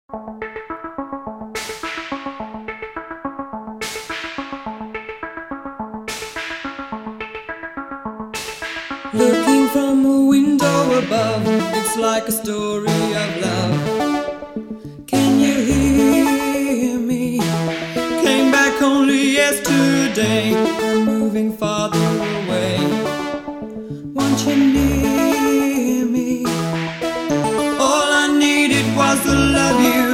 Looking from a window above, it's like a story of love. Can you hear me? Came back only yesterday. I'm moving farther away. Want you near me? All I needed was to love you.